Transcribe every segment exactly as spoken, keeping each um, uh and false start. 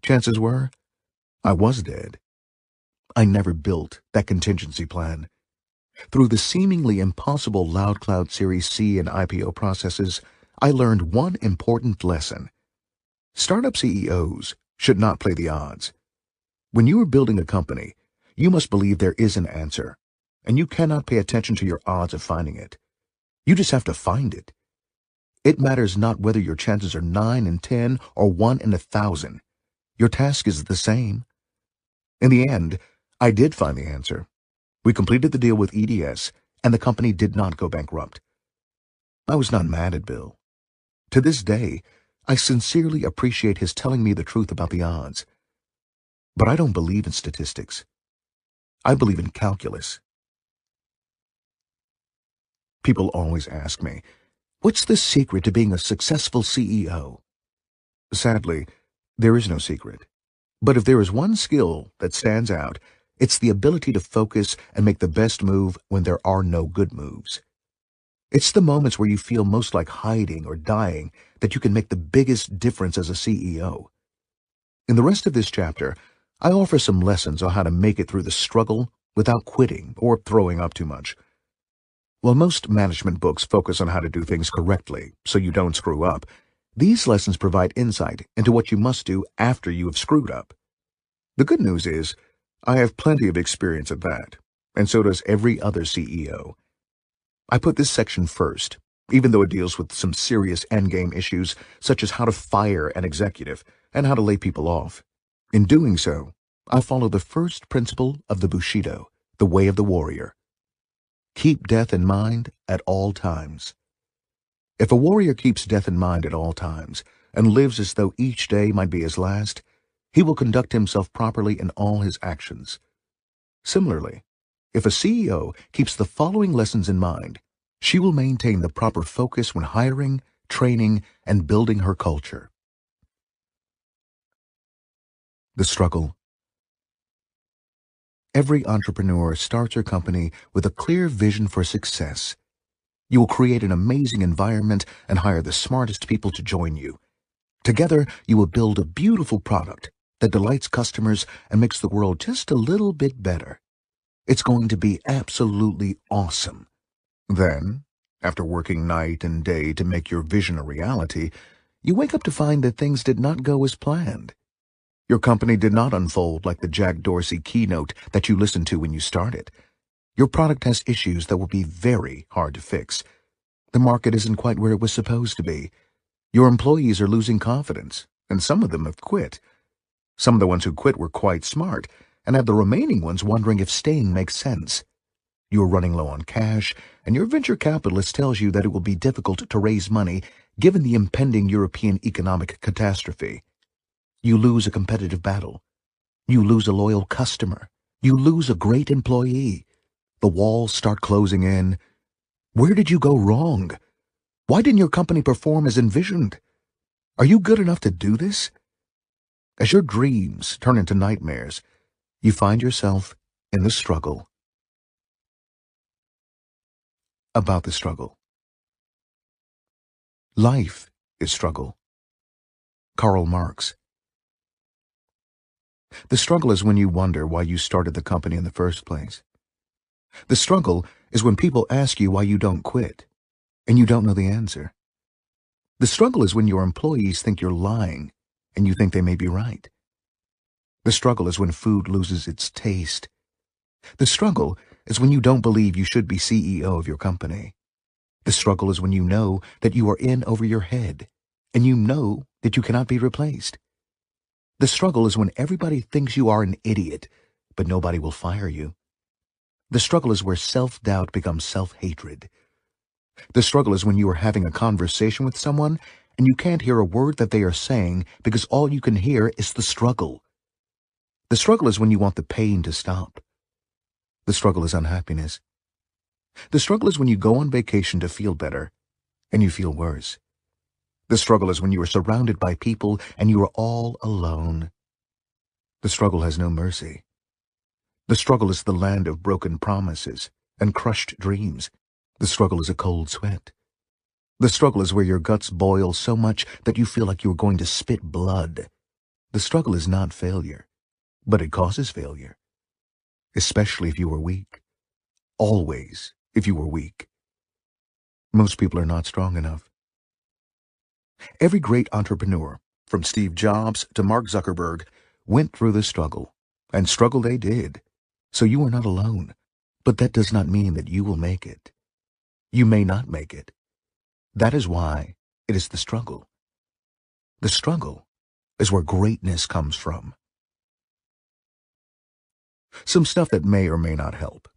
Chances were, I was dead. I never built that contingency plan. Through the seemingly impossible LoudCloud Series C and I P O processes, I learned one important lesson. Startup C E Os should not play the odds. When you are building a company, you must believe there is an answer, and you cannot pay attention to your odds of finding it. You just have to find it. It matters not whether your chances are nine in ten or one in a thousand. Your task is the same. In the end, I did find the answer. We completed the deal with E D S, and the company did not go bankrupt. I was not mad at Bill. To this day, I sincerely appreciate his telling me the truth about the odds. But I don't believe in statistics. I believe in calculus. People always ask me, what's the secret to being a successful C E O? Sadly, there is no secret. But if there is one skill that stands out, it's the ability to focus and make the best move when there are no good moves. It's the moments where you feel most like hiding or dying that you can make the biggest difference as a C E O. In the rest of this chapter, I offer some lessons on how to make it through the struggle without quitting or throwing up too much. While most management books focus on how to do things correctly so you don't screw up, these lessons provide insight into what you must do after you have screwed up. The good news is, I have plenty of experience at that, and so does every other C E O. I put this section first, even though it deals with some serious endgame issues such as how to fire an executive and how to lay people off. In doing so, I follow the first principle of the Bushido, the way of the warrior. Keep death in mind at all times. If a warrior keeps death in mind at all times and lives as though each day might be his last, he will conduct himself properly in all his actions. Similarly, if a C E O keeps the following lessons in mind, she will maintain the proper focus when hiring, training, and building her culture. The struggle. Every entrepreneur starts her company with a clear vision for success. You will create an amazing environment and hire the smartest people to join you. Together, you will build a beautiful product that delights customers and makes the world just a little bit better. It's going to be absolutely awesome. Then, after working night and day to make your vision a reality, you wake up to find that things did not go as planned. Your company did not unfold like the Jack Dorsey keynote that you listened to when you started. Your product has issues that will be very hard to fix. The market isn't quite where it was supposed to be. Your employees are losing confidence, and some of them have quit. Some of the ones who quit were quite smart, and have the remaining ones wondering if staying makes sense. You are running low on cash, and your venture capitalist tells you that it will be difficult to raise money given the impending European economic catastrophe. You lose a competitive battle. You lose a loyal customer. You lose a great employee. The walls start closing in. Where did you go wrong? Why didn't your company perform as envisioned? Are you good enough to do this? As your dreams turn into nightmares, you find yourself in the struggle. About the struggle. Life is struggle. Karl Marx. The struggle is when you wonder why you started the company in the first place. The struggle is when people ask you why you don't quit, and you don't know the answer. The struggle is when your employees think you're lying, and you think they may be right. The struggle is when food loses its taste. The struggle is when you don't believe you should be C E O of your company. The struggle is when you know that you are in over your head, and you know that you cannot be replaced. The struggle is when everybody thinks you are an idiot, but nobody will fire you. The struggle is where self-doubt becomes self-hatred. The struggle is when you are having a conversation with someone and you can't hear a word that they are saying because all you can hear is the struggle. The struggle is when you want the pain to stop. The struggle is unhappiness. The struggle is when you go on vacation to feel better and you feel worse. The struggle is when you are surrounded by people and you are all alone. The struggle has no mercy. The struggle is the land of broken promises and crushed dreams. The struggle is a cold sweat. The struggle is where your guts boil so much that you feel like you are going to spit blood. The struggle is not failure, but it causes failure, especially if you are weak. Always, if you are weak. Most people are not strong enough. Every great entrepreneur, from Steve Jobs to Mark Zuckerberg, went through the struggle, and struggle they did. So you are not alone, but that does not mean that you will make it. You may not make it. That is why it is the struggle. The struggle is where greatness comes from. Some stuff that may or may not help.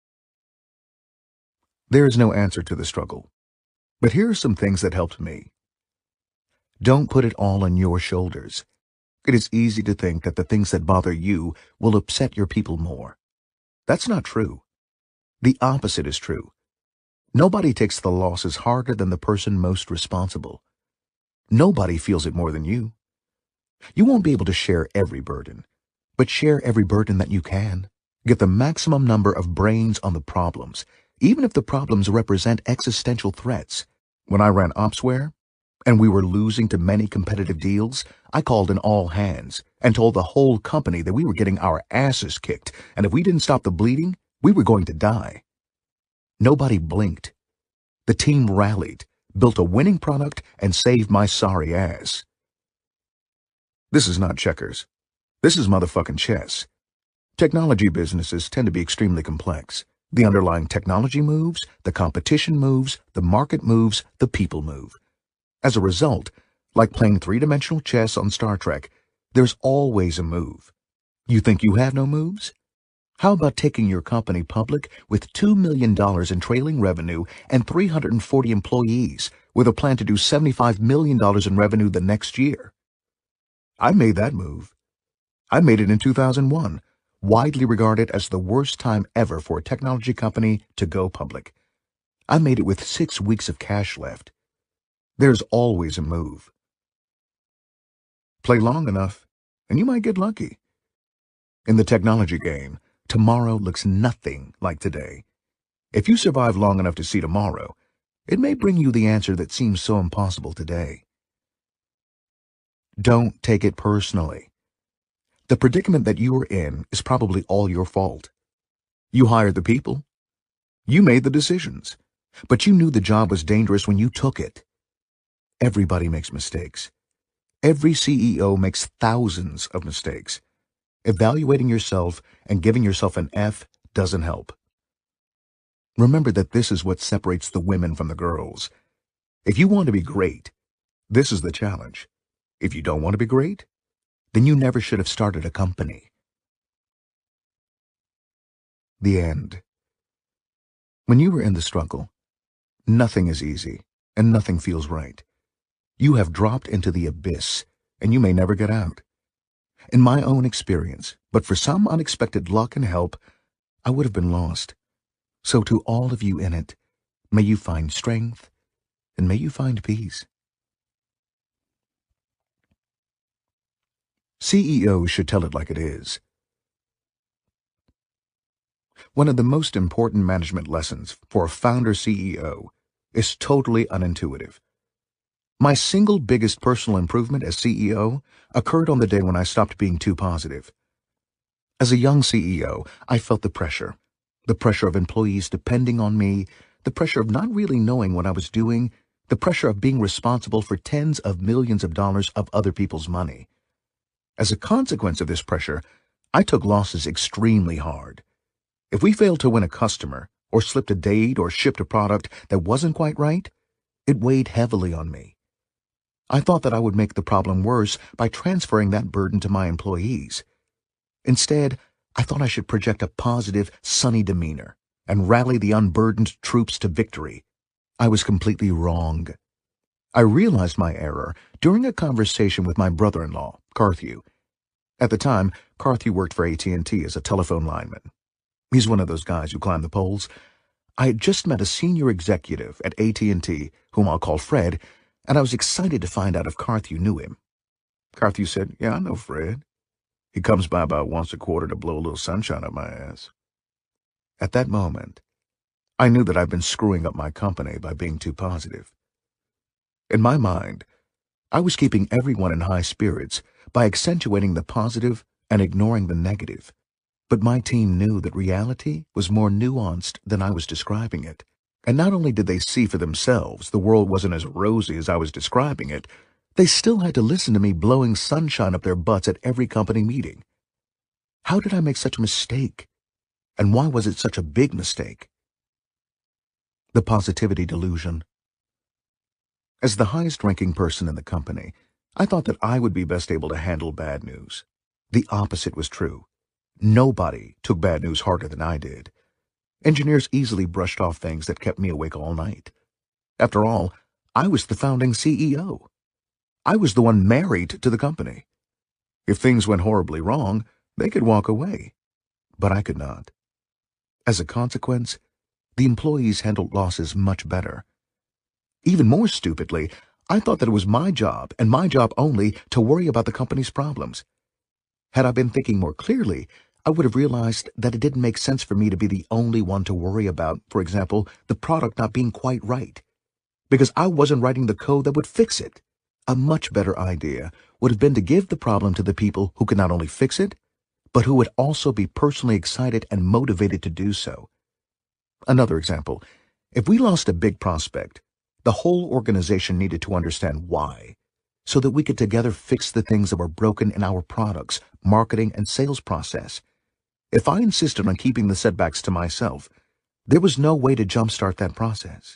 There is no answer to the struggle, but here are some things that helped me. Don't put it all on your shoulders. It is easy to think that the things that bother you will upset your people more. That's not true. The opposite is true. Nobody takes the losses harder than the person most responsible. Nobody feels it more than you. You won't be able to share every burden, but share every burden that you can. Get the maximum number of brains on the problems, even if the problems represent existential threats. When I ran Opsware, and we were losing to many competitive deals, I called an all hands and told the whole company that we were getting our asses kicked, and if we didn't stop the bleeding, we were going to die. Nobody blinked. The team rallied, built a winning product, and saved my sorry ass. This is not checkers. This is motherfucking chess. Technology businesses tend to be extremely complex. The underlying technology moves, the competition moves, the market moves, the people move. As a result, like playing three-dimensional chess on Star Trek, there's always a move. You think you have no moves? How about taking your company public with two million dollars in trailing revenue and three hundred forty employees with a plan to do seventy-five million dollars in revenue the next year? I made that move. I made it in two thousand one, widely regarded as the worst time ever for a technology company to go public. I made it with six weeks of cash left. There's always a move. Play long enough, and you might get lucky. In the technology game, tomorrow looks nothing like today. If you survive long enough to see tomorrow, it may bring you the answer that seems so impossible today. Don't take it personally. The predicament that you are in is probably all your fault. You hired the people. You made the decisions. But you knew the job was dangerous when you took it. Everybody makes mistakes. Every C E O makes thousands of mistakes. Evaluating yourself and giving yourself an F doesn't help. Remember that this is what separates the women from the girls. If you want to be great, this is the challenge. If you don't want to be great, then you never should have started a company. The end. When you are in the struggle, nothing is easy and nothing feels right. You have dropped into the abyss and you may never get out. In my own experience, but for some unexpected luck and help, I would have been lost. So to all of you in it, may you find strength and may you find peace. C E Os should tell it like it is. One of the most important management lessons for a founder C E O is totally unintuitive. My single biggest personal improvement as C E O occurred on the day when I stopped being too positive. As a young C E O, I felt the pressure. The pressure of employees depending on me, the pressure of not really knowing what I was doing, the pressure of being responsible for tens of millions of dollars of other people's money. As a consequence of this pressure, I took losses extremely hard. If we failed to win a customer, or slipped a date, or shipped a product that wasn't quite right, it weighed heavily on me. I thought that I would make the problem worse by transferring that burden to my employees. Instead, I thought I should project a positive, sunny demeanor and rally the unburdened troops to victory. I was completely wrong. I realized my error during a conversation with my brother-in-law, Carthew. At the time, Carthew worked for A T and T as a telephone lineman. He's one of those guys who climb the poles. I had just met a senior executive at A T and T, whom I'll call Fred, and I was excited to find out if Carthew knew him. Carthew said, "Yeah, I know Fred. He comes by about once a quarter to blow a little sunshine up my ass." At that moment, I knew that I'd been screwing up my company by being too positive. In my mind, I was keeping everyone in high spirits by accentuating the positive and ignoring the negative. But my team knew that reality was more nuanced than I was describing it. And not only did they see for themselves the world wasn't as rosy as I was describing it, they still had to listen to me blowing sunshine up their butts at every company meeting. How did I make such a mistake? And why was it such a big mistake? The positivity delusion. As the highest-ranking person in the company, I thought that I would be best able to handle bad news. The opposite was true. Nobody took bad news harder than I did. Engineers easily brushed off things that kept me awake all night. After all, I was the founding C E O. I was the one married to the company. If things went horribly wrong, they could walk away. But I could not. As a consequence, the employees handled losses much better. Even more stupidly, I thought that it was my job, and my job only, to worry about the company's problems. Had I been thinking more clearly, I would have realized that it didn't make sense for me to be the only one to worry about, for example, the product not being quite right, because I wasn't writing the code that would fix it. A much better idea would have been to give the problem to the people who could not only fix it, but who would also be personally excited and motivated to do so. Another example, if we lost a big prospect, the whole organization needed to understand why, so that we could together fix the things that were broken in our products, marketing, and sales process. If I insisted on keeping the setbacks to myself, there was no way to jumpstart that process.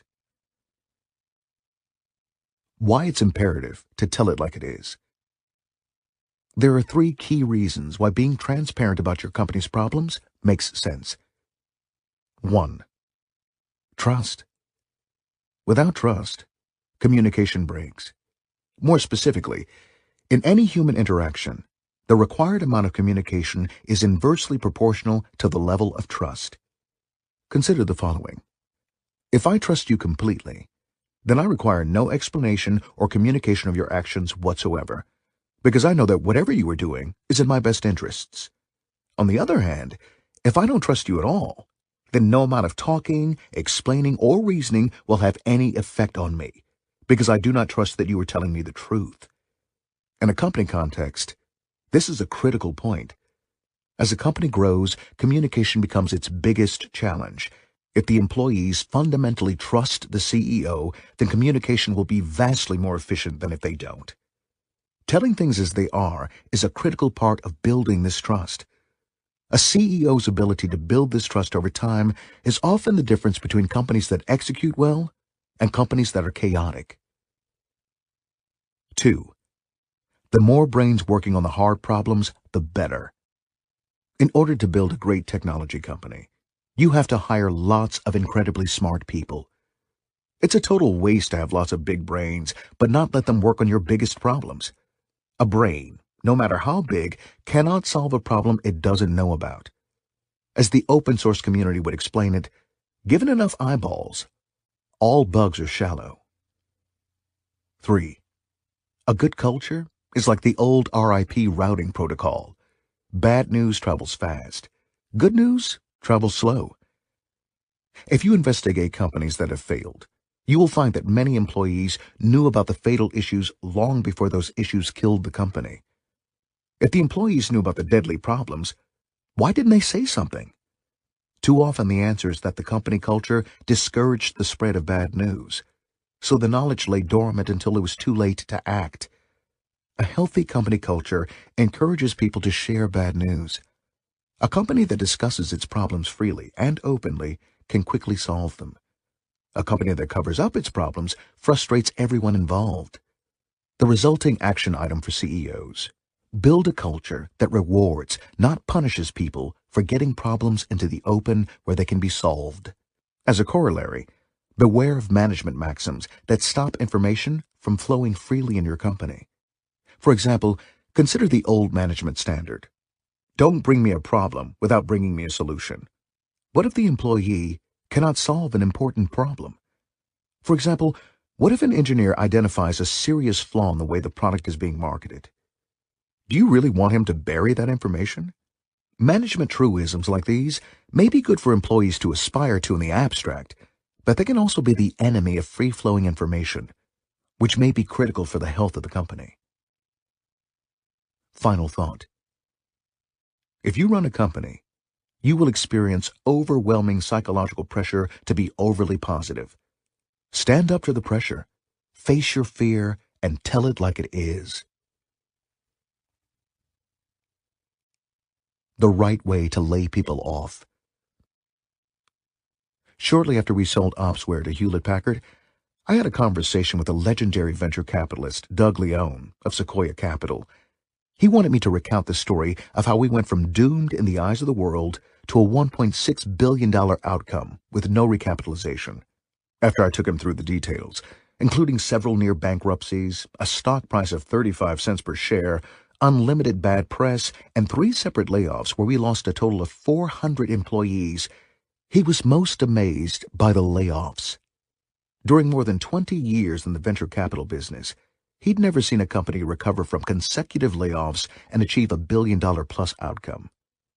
Why it's imperative to tell it like it is. There are three key reasons why being transparent about your company's problems makes sense. One, trust. Without trust, communication breaks. More specifically, in any human interaction, the required amount of communication is inversely proportional to the level of trust. Consider the following. If I trust you completely, then I require no explanation or communication of your actions whatsoever, because I know that whatever you are doing is in my best interests. On the other hand, if I don't trust you at all, then no amount of talking, explaining, or reasoning will have any effect on me, because I do not trust that you are telling me the truth. In a company context, this is a critical point. As a company grows, communication becomes its biggest challenge. If the employees fundamentally trust the C E O, then communication will be vastly more efficient than if they don't. Telling things as they are is a critical part of building this trust. A C E O's ability to build this trust over time is often the difference between companies that execute well and companies that are chaotic. Two, the more brains working on the hard problems, the better. In order to build a great technology company, you have to hire lots of incredibly smart people. It's a total waste to have lots of big brains, but not let them work on your biggest problems. A brain, no matter how big, cannot solve a problem it doesn't know about. As the open source community would explain it, given enough eyeballs, all bugs are shallow. Three, a good culture is like the old R I P routing protocol. Bad news travels fast. Good news travels slow. If you investigate companies that have failed, you will find that many employees knew about the fatal issues long before those issues killed the company. If the employees knew about the deadly problems, why didn't they say something? Too often the answer is that the company culture discouraged the spread of bad news, so the knowledge lay dormant until it was too late to act. A healthy company culture encourages people to share bad news. A company that discusses its problems freely and openly can quickly solve them. A company that covers up its problems frustrates everyone involved. The resulting action item for C E Os: build a culture that rewards, not punishes people for getting problems into the open where they can be solved. As a corollary, beware of management maxims that stop information from flowing freely in your company. For example, consider the old management standard. Don't bring me a problem without bringing me a solution. What if the employee cannot solve an important problem? For example, what if an engineer identifies a serious flaw in the way the product is being marketed? Do you really want him to bury that information? Management truisms like these may be good for employees to aspire to in the abstract, but they can also be the enemy of free-flowing information. which may be critical for the health of the company. Final thought. If you run a company, you will experience overwhelming psychological pressure to be overly positive. Stand up to the pressure, face your fear, and tell it like it is. The right way to lay people off. Shortly after we sold Opsware to Hewlett-Packard, I had a conversation with a legendary venture capitalist, Doug Leone, of Sequoia Capital. He wanted me to recount the story of how we went from doomed in the eyes of the world to a one point six billion dollars outcome with no recapitalization. After I took him through the details, including several near bankruptcies, a stock price of thirty-five cents per share, unlimited bad press, and three separate layoffs where we lost a total of four hundred employees, he was most amazed by the layoffs. During more than twenty years in the venture capital business, he'd never seen a company recover from consecutive layoffs and achieve a billion-dollar plus outcome.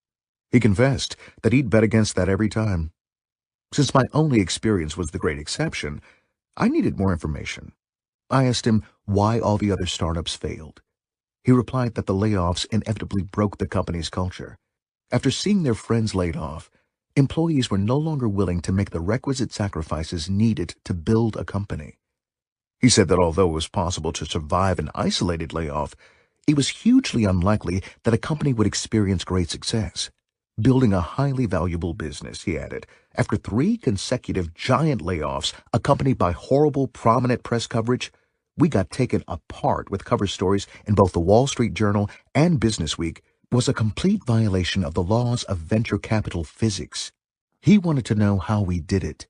He confessed that he'd bet against that every time. Since my only experience was the great exception, I needed more information. I asked him why all the other startups failed. He replied that the layoffs inevitably broke the company's culture. After seeing their friends laid off, employees were no longer willing to make the requisite sacrifices needed to build a company. He said that although it was possible to survive an isolated layoff, it was hugely unlikely that a company would experience great success. Building a highly valuable business, he added, after three consecutive giant layoffs accompanied by horrible prominent press coverage, we got taken apart with cover stories in both the Wall Street Journal and Business Week, was a complete violation of the laws of venture capital physics. He wanted to know how we did it.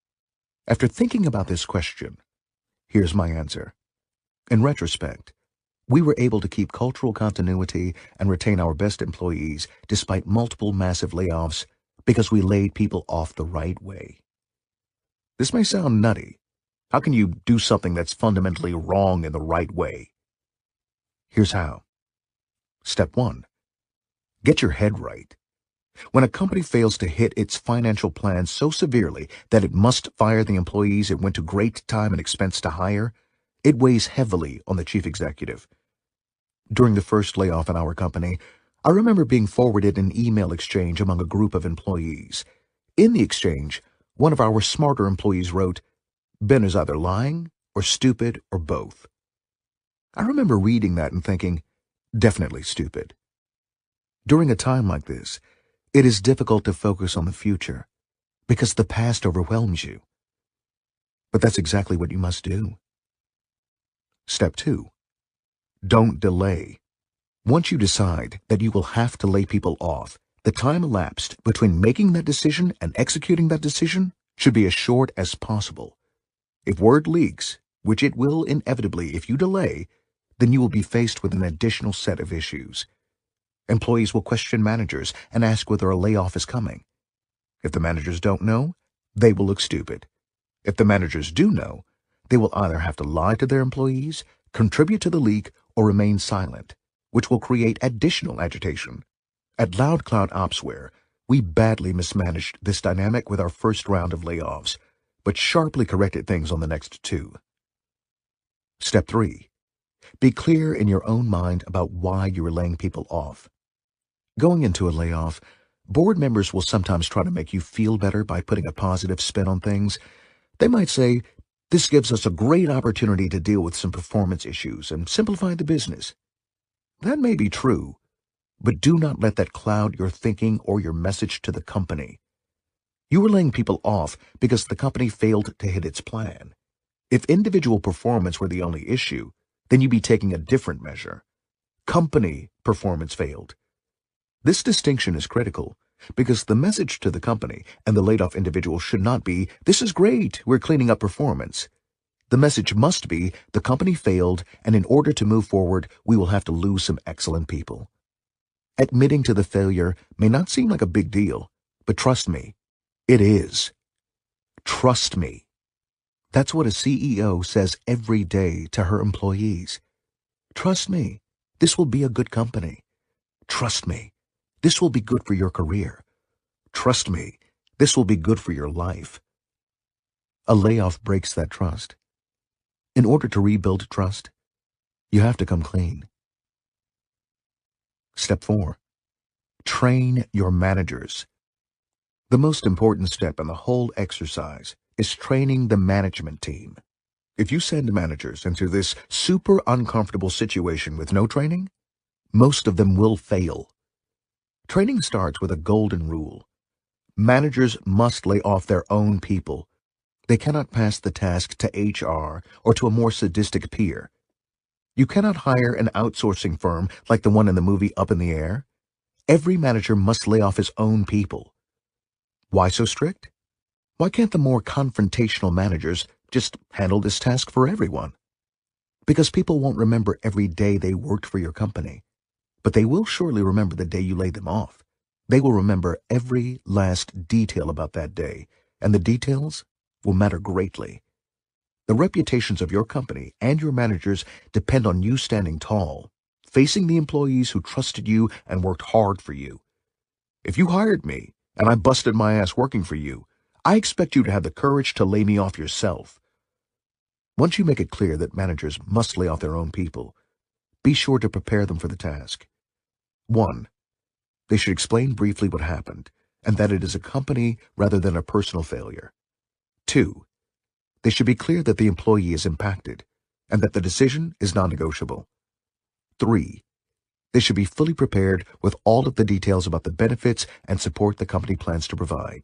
After thinking about this question, here's my answer. In retrospect, we were able to keep cultural continuity and retain our best employees despite multiple massive layoffs because we laid people off the right way. This may sound nutty. How can you do something that's fundamentally wrong in the right way? Here's how. Step one. Get your head right. When a company fails to hit its financial plan so severely that it must fire the employees it went to great time and expense to hire, it weighs heavily on the chief executive. During the first layoff in our company, I remember being forwarded an email exchange among a group of employees. In the exchange, one of our smarter employees wrote, "Ben is either lying or stupid or both." I remember reading that and thinking, definitely stupid. During a time like this, it is difficult to focus on the future because the past overwhelms you. But that's exactly what you must do. Step two. Don't delay. Once you decide that you will have to lay people off, the time elapsed between making that decision and executing that decision should be as short as possible. If word leaks, which it will inevitably if you delay, then you will be faced with an additional set of issues. Employees will question managers and ask whether a layoff is coming. If the managers don't know, they will look stupid. If the managers do know, they will either have to lie to their employees, contribute to the leak, or remain silent, which will create additional agitation. At LoudCloud Opsware, we badly mismanaged this dynamic with our first round of layoffs, but sharply corrected things on the next two. Step three. Be clear in your own mind about why you are laying people off. Going into a layoff, board members will sometimes try to make you feel better by putting a positive spin on things. They might say, "This gives us a great opportunity to deal with some performance issues and simplify the business." That may be true, but do not let that cloud your thinking or your message to the company. You are laying people off because the company failed to hit its plan. If individual performance were the only issue, then you'd be taking a different measure. Company performance failed. This distinction is critical because the message to the company and the laid-off individual should not be, "This is great, we're cleaning up performance." The message must be, "The company failed, and in order to move forward, we will have to lose some excellent people." Admitting to the failure may not seem like a big deal, but trust me, it is. Trust me. That's what a C E O says every day to her employees. Trust me, this will be a good company. Trust me, this will be good for your career. Trust me, this will be good for your life. A layoff breaks that trust. In order to rebuild trust, you have to come clean. Step four. Train your managers. The most important step in the whole exercise is training the management team. If you send managers into this super uncomfortable situation with no training, most of them will fail. Training starts with a golden rule. Managers must lay off their own people. They cannot pass the task to H R or to a more sadistic peer. You cannot hire an outsourcing firm like the one in the movie Up in the Air. Every manager must lay off his own people. Why so strict? Why can't the more confrontational managers just handle this task for everyone? Because people won't remember every day they worked for your company, but they will surely remember the day you laid them off. They will remember every last detail about that day, and the details will matter greatly. The reputations of your company and your managers depend on you standing tall, facing the employees who trusted you and worked hard for you. If you hired me and I busted my ass working for you, I expect you to have the courage to lay me off yourself. Once you make it clear that managers must lay off their own people, be sure to prepare them for the task. One, they should explain briefly what happened and that it is a company rather than a personal failure. Two, they should be clear that the employee is impacted and that the decision is non-negotiable. Three, they should be fully prepared with all of the details about the benefits and support the company plans to provide.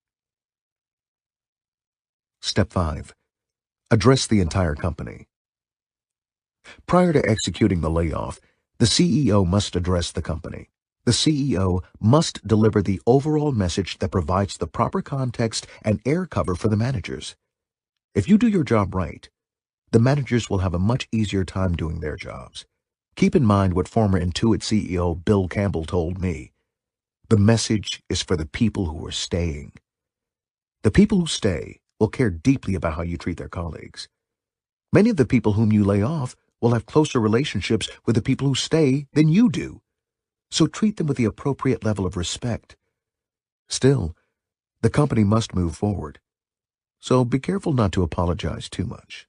Step five. Address the entire company. Prior to executing the layoff, the C E O must address the company. The C E O must deliver the overall message that provides the proper context and air cover for the managers. If you do your job right, the managers will have a much easier time doing their jobs. Keep in mind what former Intuit C E O Bill Campbell told me. The message is for the people who are staying. The people who stay will care deeply about how you treat their colleagues. Many of the people whom you lay off will have closer relationships with the people who stay than you do. So treat them with the appropriate level of respect. Still, the company must move forward. So be careful not to apologize too much.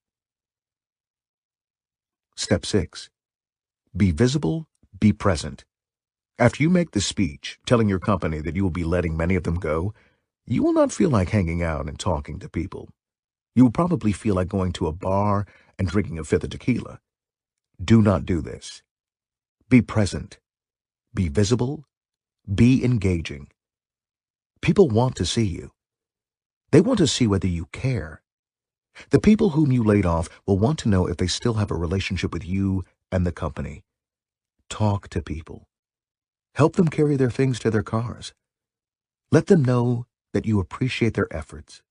Step six. Be visible, be present. After you make the speech telling your company that you will be letting many of them go, you will not feel like hanging out and talking to people. You will probably feel like going to a bar and drinking a fifth of tequila. Do not do this. Be present. Be visible. Be engaging. People want to see you. They want to see whether you care. The people whom you laid off will want to know if they still have a relationship with you and the company. Talk to people. Help them carry their things to their cars. Let them know that you appreciate their efforts.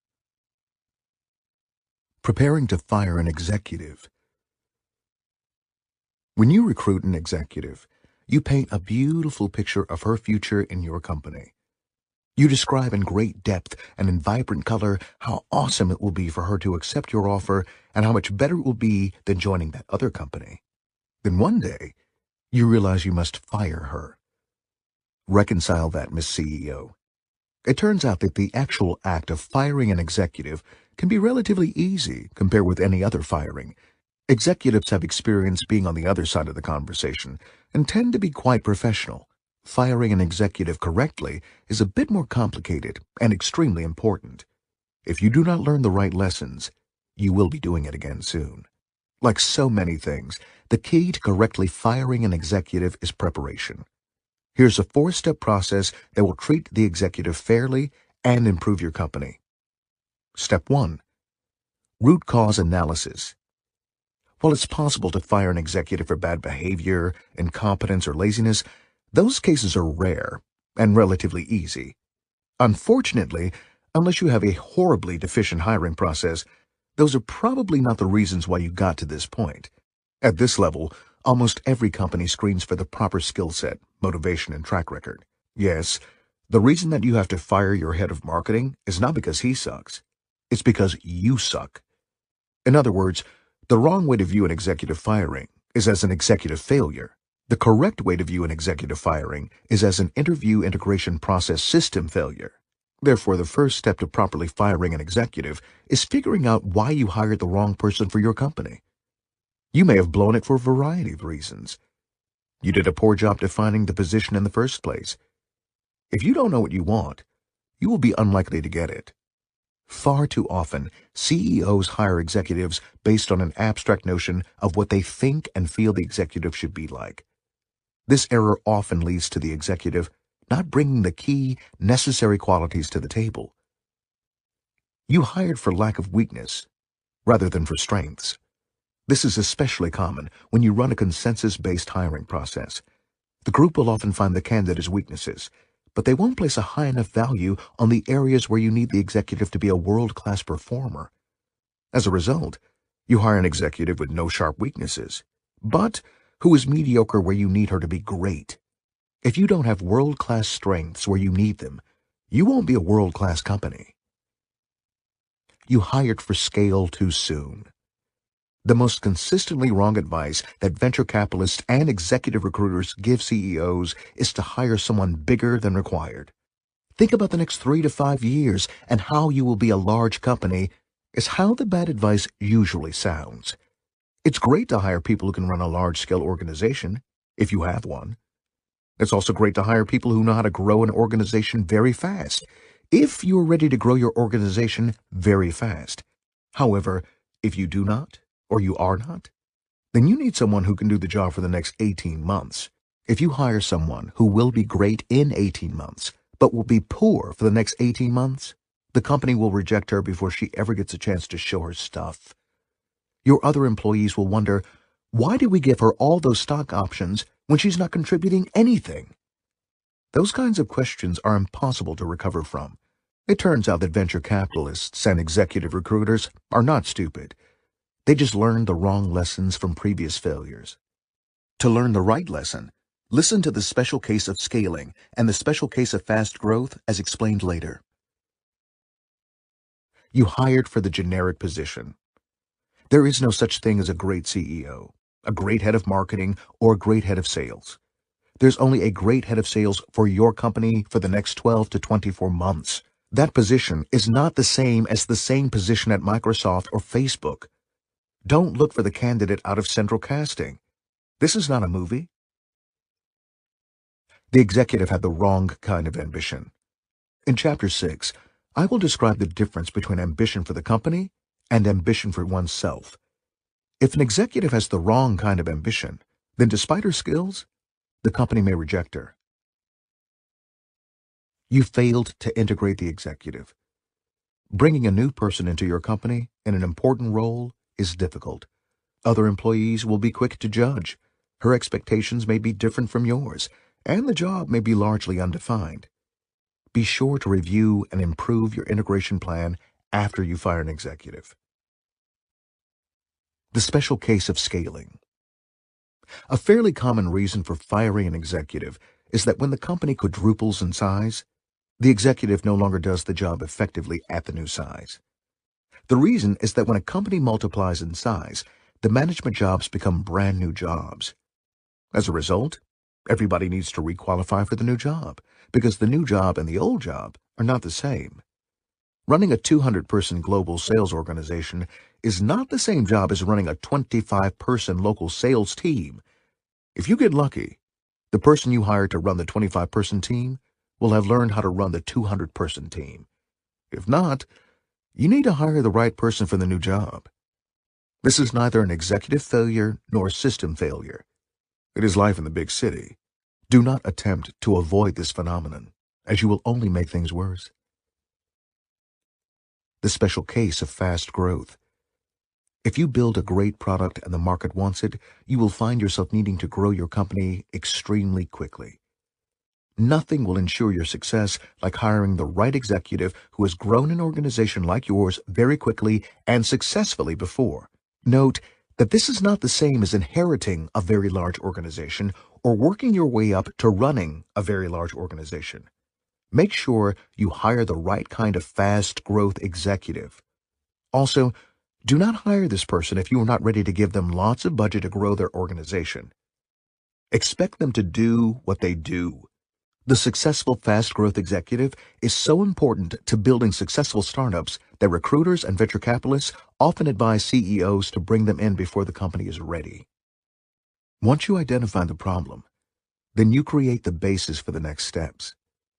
Preparing to fire an executive. When you recruit an executive, you paint a beautiful picture of her future in your company. You describe in great depth and in vibrant color how awesome it will be for her to accept your offer and how much better it will be than joining that other company. Then one day, you realize you must fire her. Reconcile that, Miss C E O. It turns out that the actual act of firing an executive can be relatively easy compared with any other firing. Executives have experience being on the other side of the conversation and tend to be quite professional. Firing an executive correctly is a bit more complicated and extremely important. If you do not learn the right lessons, you will be doing it again soon. Like so many things, the key to correctly firing an executive is preparation. Here's a four-step process that will treat the executive fairly and improve your company. Step one. Root cause analysis. While it's possible to fire an executive for bad behavior, incompetence, or laziness, those cases are rare and relatively easy. Unfortunately, unless you have a horribly deficient hiring process, those are probably not the reasons why you got to this point. At this level, almost every company screens for the proper skill set, motivation, and track record. Yes, the reason that you have to fire your head of marketing is not because he sucks. It's because you suck. In other words, the wrong way to view an executive firing is as an executive failure. The correct way to view an executive firing is as an interview integration process system failure. Therefore, the first step to properly firing an executive is figuring out why you hired the wrong person for your company. You may have blown it for a variety of reasons. You did a poor job defining the position in the first place. If you don't know what you want, you will be unlikely to get it. Far too often, C E Os hire executives based on an abstract notion of what they think and feel the executive should be like. This error often leads to the executive not bringing the key, necessary qualities to the table. You hired for lack of weakness rather than for strengths. This is especially common when you run a consensus-based hiring process. The group will often find the candidate's weaknesses, but they won't place a high enough value on the areas where you need the executive to be a world-class performer. As a result, you hire an executive with no sharp weaknesses, but who is mediocre where you need her to be great. If you don't have world-class strengths where you need them, you won't be a world-class company. You hired for scale too soon. The most consistently wrong advice that venture capitalists and executive recruiters give C E Os is to hire someone bigger than required. Think about the next three to five years and how you will be a large company is how the bad advice usually sounds. It's great to hire people who can run a large-scale organization, if you have one. It's also great to hire people who know how to grow an organization very fast, if you are ready to grow your organization very fast. However, if you do not, or you are not, then you need someone who can do the job for the next eighteen months. If you hire someone who will be great in eighteen months, but will be poor for the next eighteen months, the company will reject her before she ever gets a chance to show her stuff. Your other employees will wonder, why did we give her all those stock options when she's not contributing anything? Those kinds of questions are impossible to recover from. It turns out that venture capitalists and executive recruiters are not stupid. They just learned the wrong lessons from previous failures. To learn the right lesson, listen to the special case of scaling and the special case of fast growth as explained later. You hired for the generic position. There is no such thing as a great C E O, a great head of marketing, or a great head of sales. There's only a great head of sales for your company for the next twelve to twenty-four months. That position is not the same as the same position at Microsoft or Facebook. Don't look for the candidate out of central casting. This is not a movie. The executive had the wrong kind of ambition. In Chapter six, I will describe the difference between ambition for the company and ambition for oneself. If an executive has the wrong kind of ambition, then despite her skills, the company may reject her. You failed to integrate the executive. Bringing a new person into your company in an important role is difficult. Other employees will be quick to judge. Her expectations may be different from yours, and the job may be largely undefined. Be sure to review and improve your integration plan after you fire an executive. The special case of scaling. A fairly common reason for firing an executive is that when the company quadruples in size, the executive no longer does the job effectively at the new size. The reason is that when a company multiplies in size, the management jobs become brand new jobs. As a result, everybody needs to requalify for the new job, because the new job and the old job are not the same. Running a two hundred person global sales organization is not the same job as running a twenty-five person local sales team. If you get lucky, the person you hire to run the twenty-five person team will have learned how to run the two hundred person team. If not, you need to hire the right person for the new job. This is neither an executive failure nor a system failure. It is life in the big city. Do not attempt to avoid this phenomenon, as you will only make things worse. The special case of fast growth. If you build a great product and the market wants it, you will find yourself needing to grow your company extremely quickly. Nothing will ensure your success like hiring the right executive who has grown an organization like yours very quickly and successfully before. Note that this is not the same as inheriting a very large organization or working your way up to running a very large organization. Make sure you hire the right kind of fast growth executive. Also, do not hire this person if you are not ready to give them lots of budget to grow their organization. Expect them to do what they do. The successful fast-growth executive is so important to building successful startups that recruiters and venture capitalists often advise C E Os to bring them in before the company is ready. Once you identify the problem, then you create the basis for the next steps.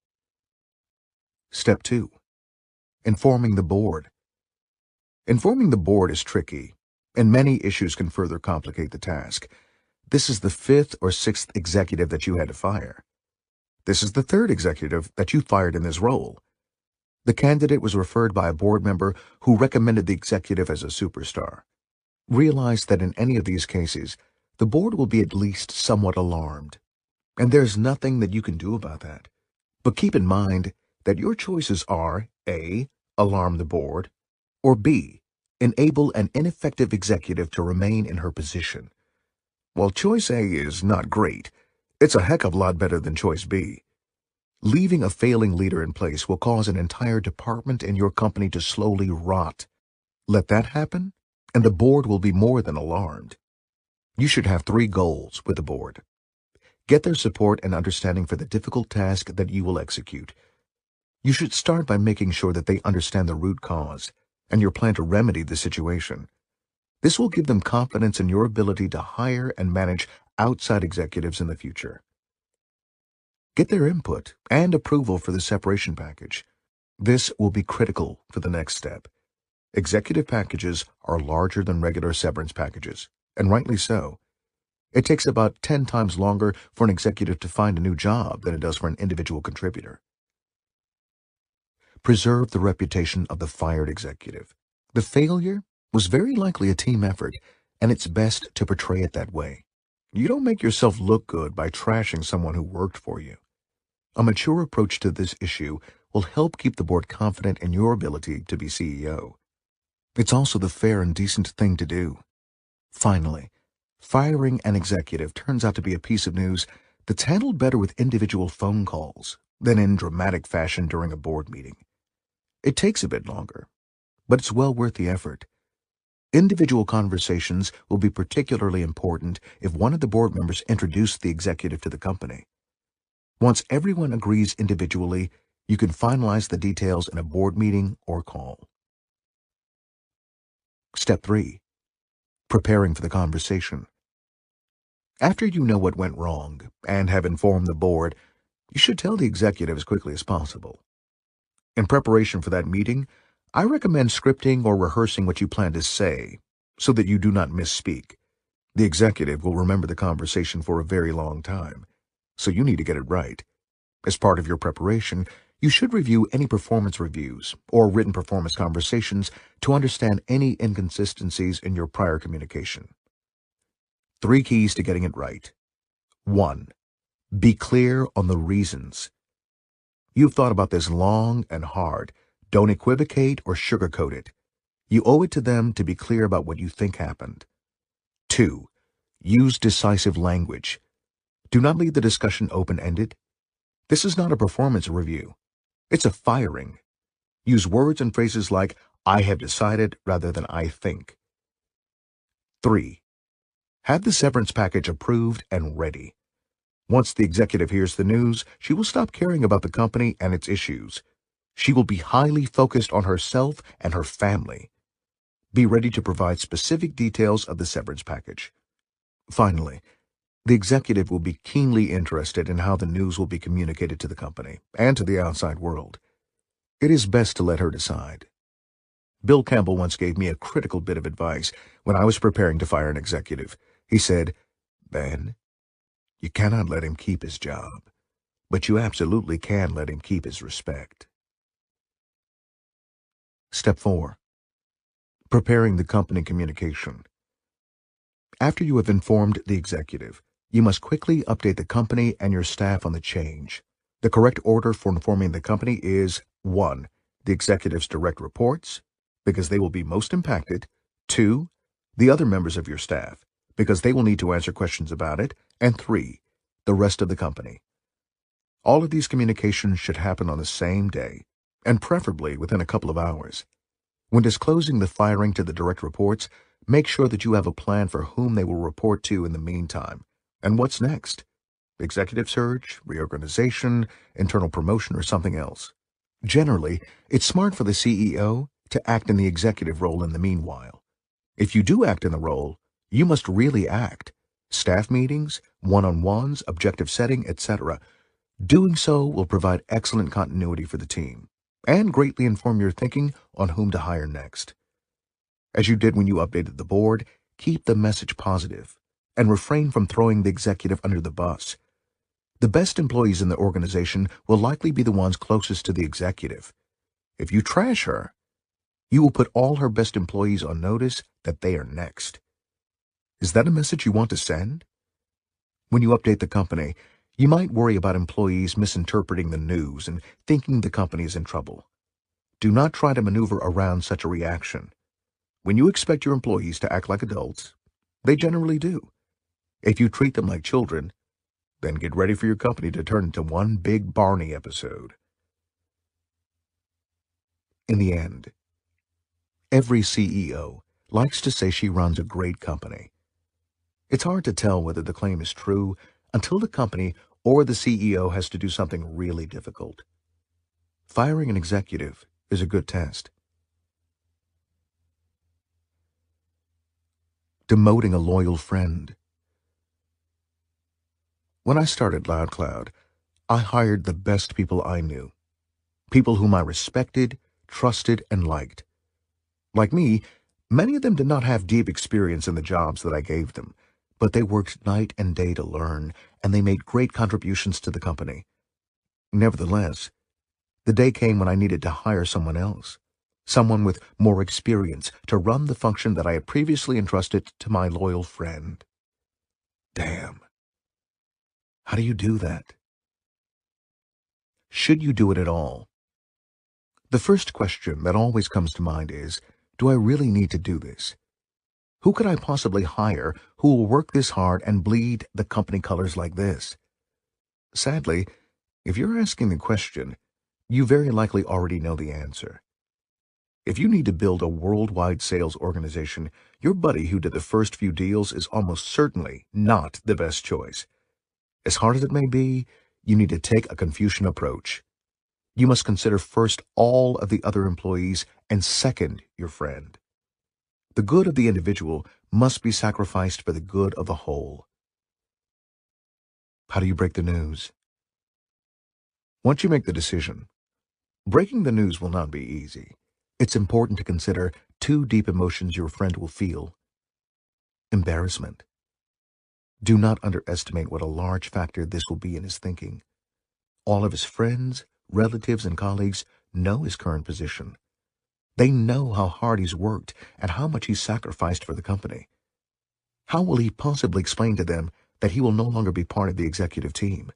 Step two. Informing the board. Informing the board is tricky, and many issues can further complicate the task. This is the fifth or sixth executive that you had to fire. This is the third executive that you fired in this role. The candidate was referred by a board member who recommended the executive as a superstar. Realize that in any of these cases, the board will be at least somewhat alarmed, and there's nothing that you can do about that. But keep in mind that your choices are A. Alarm the board, or B. Enable an ineffective executive to remain in her position. While choice A is not great, it's a heck of a lot better than choice B. Leaving a failing leader in place will cause an entire department in your company to slowly rot. Let that happen, and the board will be more than alarmed. You should have three goals with the board. Get their support and understanding for the difficult task that you will execute. You should start by making sure that they understand the root cause and your plan to remedy the situation. This will give them confidence in your ability to hire and manage outside executives in the future. Get their input and approval for the separation package. This will be critical for the next step. Executive packages are larger than regular severance packages, and rightly so. It takes about ten times longer for an executive to find a new job than it does for an individual contributor. Preserve the reputation of the fired executive. The failure was very likely a team effort, and it's best to portray it that way. You don't make yourself look good by trashing someone who worked for you. A mature approach to this issue will help keep the board confident in your ability to be C E O. It's also the fair and decent thing to do. Finally, firing an executive turns out to be a piece of news that's handled better with individual phone calls than in dramatic fashion during a board meeting. It takes a bit longer, but it's well worth the effort. Individual conversations will be particularly important if one of the board members introduced the executive to the company. Once everyone agrees individually, you can finalize the details in a board meeting or call. Step three. Preparing for the conversation. After you know what went wrong and have informed the board, you should tell the executive as quickly as possible. In preparation for that meeting, I recommend scripting or rehearsing what you plan to say so that you do not misspeak. The executive will remember the conversation for a very long time, so you need to get it right. As part of your preparation, you should review any performance reviews or written performance conversations to understand any inconsistencies in your prior communication. Three keys to getting it right. One. Be clear on the reasons. You've thought about this long and hard. Don't equivocate or sugarcoat it. You owe it to them to be clear about what you think happened. Two. Use decisive language. Do not leave the discussion open-ended. This is not a performance review. It's a firing. Use words and phrases like, I have decided, rather than I think. Three. Have the severance package approved and ready. Once the executive hears the news, she will stop caring about the company and its issues. She will be highly focused on herself and her family. Be ready to provide specific details of the severance package. Finally, the executive will be keenly interested in how the news will be communicated to the company and to the outside world. It is best to let her decide. Bill Campbell once gave me a critical bit of advice when I was preparing to fire an executive. He said, Ben, you cannot let him keep his job, but you absolutely can let him keep his respect. Step four. Preparing the company communication. After you have informed the executive, you must quickly update the company and your staff on the change. The correct order for informing the company is one. The executive's direct reports, because they will be most impacted. two. The other members of your staff, because they will need to answer questions about it. And three. The rest of the company. All of these communications should happen on the same day, and preferably within a couple of hours. When disclosing the firing to the direct reports, make sure that you have a plan for whom they will report to in the meantime, and what's next. executive search, reorganization, internal promotion, or something else. Generally, it's smart for the C E O to act in the executive role in the meanwhile. If you do act in the role, you must really act. Staff meetings, one-on-ones, objective setting, et cetera. Doing so will provide excellent continuity for the team and greatly inform your thinking on whom to hire next. As you did when you updated the board, keep the message positive and refrain from throwing the executive under the bus. The best employees in the organization will likely be the ones closest to the executive. If you trash her, you will put all her best employees on notice that they are next. Is that a message you want to send? When you update the company, you might worry about employees misinterpreting the news and thinking the company is in trouble. Do not try to maneuver around such a reaction. When you expect your employees to act like adults, they generally do. If you treat them like children, then get ready for your company to turn into one big Barney episode. In the end, every C E O likes to say she runs a great company. It's hard to tell whether the claim is true until the company or the C E O has to do something really difficult. Firing an executive is a good test. Demoting a loyal friend. When I started LoudCloud, I hired the best people I knew, people whom I respected, trusted, and liked. Like me, many of them did not have deep experience in the jobs that I gave them, but they worked night and day to learn, and they made great contributions to the company. Nevertheless, the day came when I needed to hire someone else, someone with more experience to run the function that I had previously entrusted to my loyal friend. Damn. How do you do that? Should you do it at all? The first question that always comes to mind is, do I really need to do this? Who could I possibly hire who will work this hard and bleed the company colors like this? Sadly, if you're asking the question, you very likely already know the answer. If you need to build a worldwide sales organization, your buddy who did the first few deals is almost certainly not the best choice. As hard as it may be, you need to take a Confucian approach. You must consider first all of the other employees and second your friend. The good of the individual must be sacrificed for the good of the whole. How do you break the news? Once you make the decision, breaking the news will not be easy. It's important to consider two deep emotions your friend will feel. Embarrassment. Do not underestimate what a large factor this will be in his thinking. All of his friends, relatives, and colleagues know his current position. They know how hard he's worked and how much he's sacrificed for the company. How will he possibly explain to them that he will no longer be part of the executive team?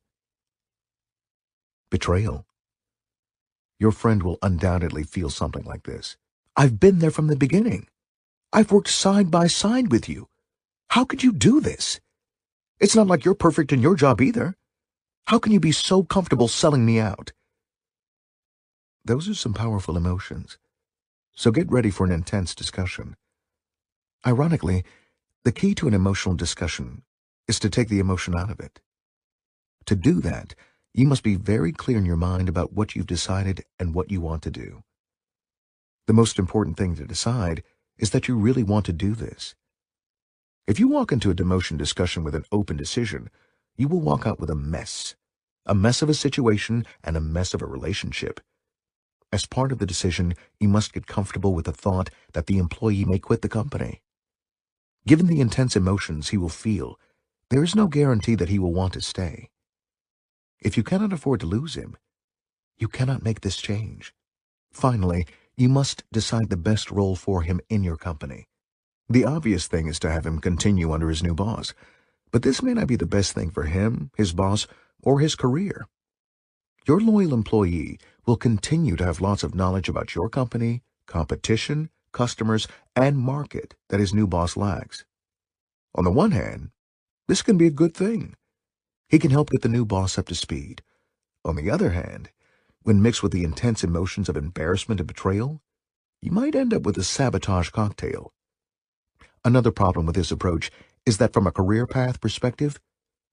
Betrayal. Your friend will undoubtedly feel something like this. I've been there from the beginning. I've worked side by side with you. How could you do this? It's not like you're perfect in your job either. How can you be so comfortable selling me out? Those are some powerful emotions. So get ready for an intense discussion. Ironically, the key to an emotional discussion is to take the emotion out of it. To do that, you must be very clear in your mind about what you've decided and what you want to do. The most important thing to decide is that you really want to do this. If you walk into a demotion discussion with an open decision, you will walk out with a mess. A mess of a situation and a mess of a relationship. As part of the decision, you must get comfortable with the thought that the employee may quit the company. Given the intense emotions he will feel, there is no guarantee that he will want to stay. If you cannot afford to lose him, you cannot make this change. Finally, you must decide the best role for him in your company. The obvious thing is to have him continue under his new boss, but this may not be the best thing for him, his boss, or his career. Your loyal employee will continue to have lots of knowledge about your company, competition, customers, and market that his new boss lacks. On the one hand, this can be a good thing. He can help get the new boss up to speed. On the other hand, when mixed with the intense emotions of embarrassment and betrayal, you might end up with a sabotage cocktail. Another problem with this approach is that from a career path perspective,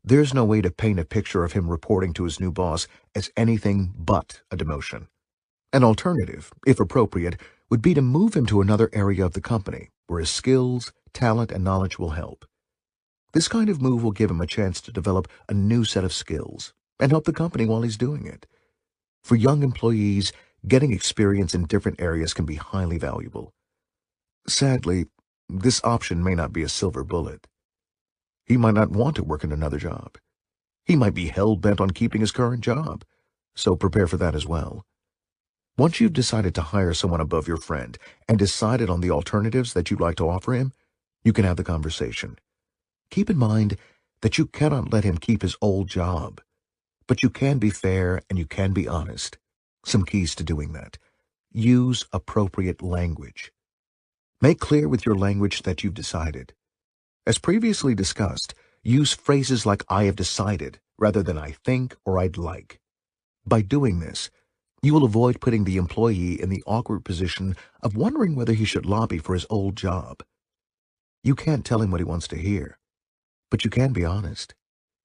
There's no way to paint a picture of him reporting to his new boss as anything but a demotion. An alternative, if appropriate, would be to move him to another area of the company where his skills, talent, and knowledge will help. This kind of move will give him a chance to develop a new set of skills and help the company while he's doing it. For young employees, getting experience in different areas can be highly valuable. Sadly, this option may not be a silver bullet. He might not want to work in another job. He might be hell-bent on keeping his current job, so prepare for that as well. Once you've decided to hire someone above your friend and decided on the alternatives that you'd like to offer him, you can have the conversation. Keep in mind that you cannot let him keep his old job, but you can be fair and you can be honest. Some keys to doing that. Use appropriate language. Make clear with your language that you've decided. As previously discussed, use phrases like "I have decided" rather than "I think" or "I'd like." By doing this, you will avoid putting the employee in the awkward position of wondering whether he should lobby for his old job. You can't tell him what he wants to hear, but you can be honest.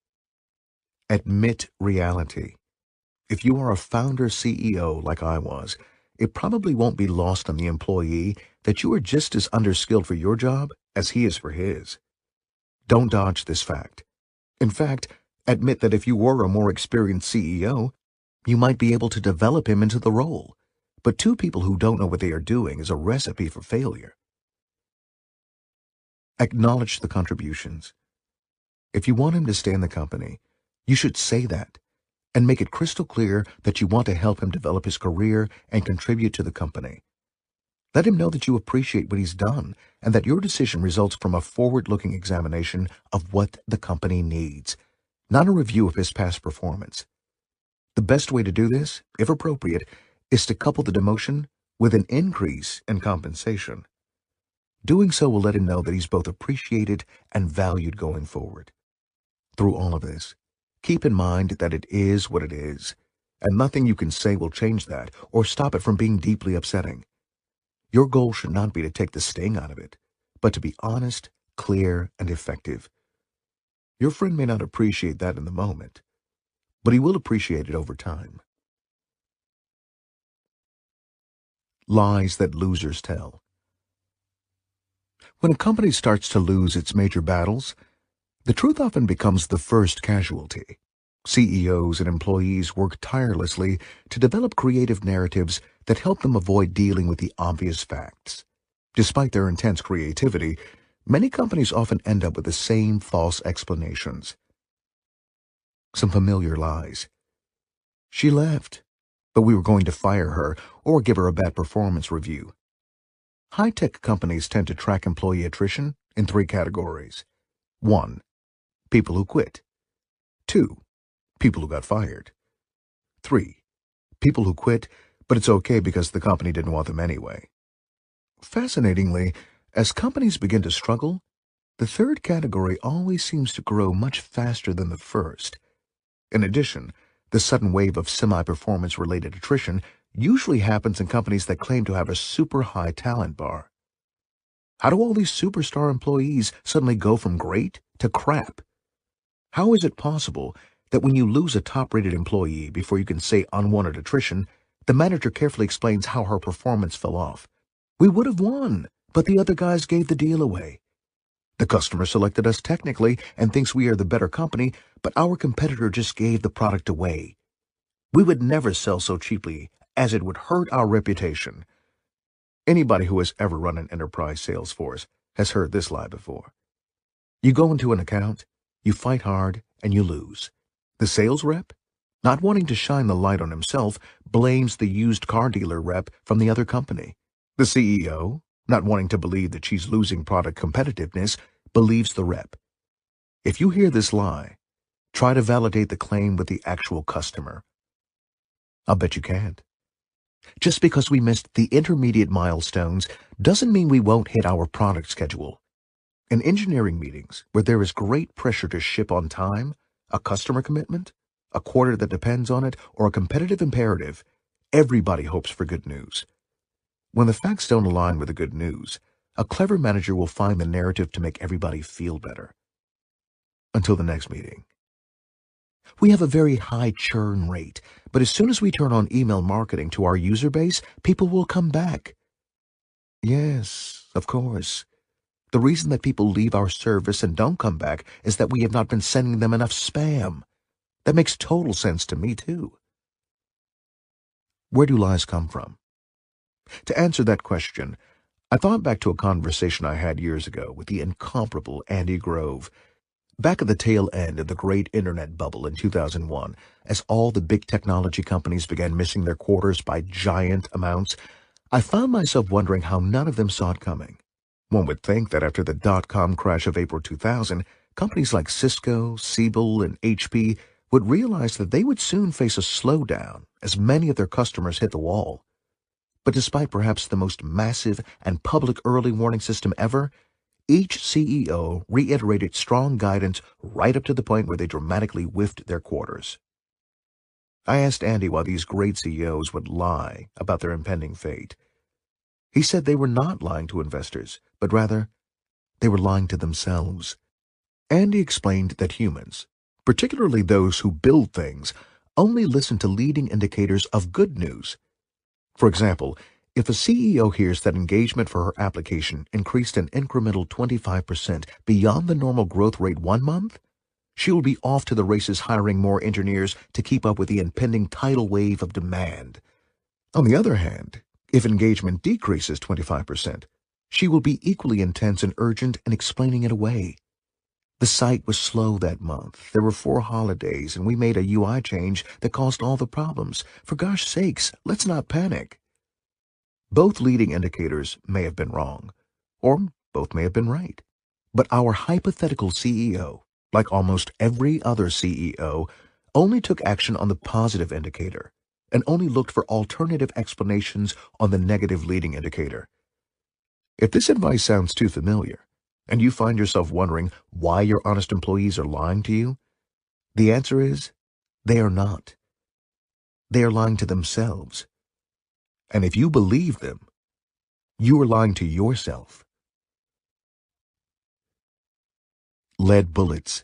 Admit reality. If you are a founder C E O like I was, it probably won't be lost on the employee that you are just as underskilled for your job as he is for his. Don't dodge this fact. In fact, admit that if you were a more experienced C E O, you might be able to develop him into the role. But two people who don't know what they are doing is a recipe for failure. Acknowledge the contributions. If you want him to stay in the company, you should say that and make it crystal clear that you want to help him develop his career and contribute to the company. Let him know that you appreciate what he's done and that your decision results from a forward-looking examination of what the company needs, not a review of his past performance. The best way to do this, if appropriate, is to couple the demotion with an increase in compensation. Doing so will let him know that he's both appreciated and valued going forward. Through all of this, keep in mind that it is what it is, and nothing you can say will change that or stop it from being deeply upsetting. Your goal should not be to take the sting out of it, but to be honest, clear, and effective. Your friend may not appreciate that in the moment, but he will appreciate it over time. Lies that losers tell. When a company starts to lose its major battles, the truth often becomes the first casualty. C E Os and employees work tirelessly to develop creative narratives that help them avoid dealing with the obvious facts. Despite their intense creativity, many companies often end up with the same false explanations. Some familiar lies. She left, but we were going to fire her or give her a bad performance review. High-tech companies tend to track employee attrition in three categories. One, people who quit. Two, people who got fired. Three, people who quit, but it's okay because the company didn't want them anyway. Fascinatingly, as companies begin to struggle, the third category always seems to grow much faster than the first. In addition, the sudden wave of semi-performance related attrition usually happens in companies that claim to have a super high talent bar. How do all these superstar employees suddenly go from great to crap? How is it possible that when you lose a top-rated employee before you can say unwanted attrition, the manager carefully explains how her performance fell off? We would have won, but the other guys gave the deal away. The customer selected us technically and thinks we are the better company, but our competitor just gave the product away. We would never sell so cheaply, as it would hurt our reputation. Anybody who has ever run an enterprise sales force has heard this lie before. You go into an account, you fight hard, and you lose. The sales rep, not wanting to shine the light on himself, blames the used car dealer rep from the other company. The C E O, not wanting to believe that she's losing product competitiveness, believes the rep. If you hear this lie, try to validate the claim with the actual customer. I'll bet you can't. Just because we missed the intermediate milestones doesn't mean we won't hit our product schedule. In engineering meetings, where there is great pressure to ship on time, a customer commitment, a quarter that depends on it, or a competitive imperative, everybody hopes for good news. When the facts don't align with the good news, a clever manager will find the narrative to make everybody feel better. Until the next meeting. We have a very high churn rate, but as soon as we turn on email marketing to our user base, people will come back. Yes, of course. The reason that people leave our service and don't come back is that we have not been sending them enough spam. That makes total sense to me, too. Where do lies come from? To answer that question, I thought back to a conversation I had years ago with the incomparable Andy Grove. Back at the tail end of the great internet bubble in two thousand one, as all the big technology companies began missing their quarters by giant amounts, I found myself wondering how none of them saw it coming. One would think that after the dot-com crash of April two thousand, companies like Cisco, Siebel, and H P would realize that they would soon face a slowdown as many of their customers hit the wall. But despite perhaps the most massive and public early warning system ever, each C E O reiterated strong guidance right up to the point where they dramatically whiffed their quarters. I asked Andy why these great C E Os would lie about their impending fate. He said they were not lying to investors, but rather, they were lying to themselves. Andy explained that humans, particularly those who build things, only listen to leading indicators of good news. For example, if a C E O hears that engagement for her application increased an incremental twenty-five percent beyond the normal growth rate one month, she will be off to the races hiring more engineers to keep up with the impending tidal wave of demand. On the other hand, if engagement decreases twenty-five percent, she will be equally intense and urgent in explaining it away. The site was slow that month. There were four holidays, and we made a U I change that caused all the problems. For gosh sakes, let's not panic. Both leading indicators may have been wrong, or both may have been right. But our hypothetical C E O, like almost every other C E O, only took action on the positive indicator and only looked for alternative explanations on the negative leading indicator. If this advice sounds too familiar, and you find yourself wondering why your honest employees are lying to you, the answer is, they are not. They are lying to themselves. And if you believe them, you are lying to yourself. Lead bullets.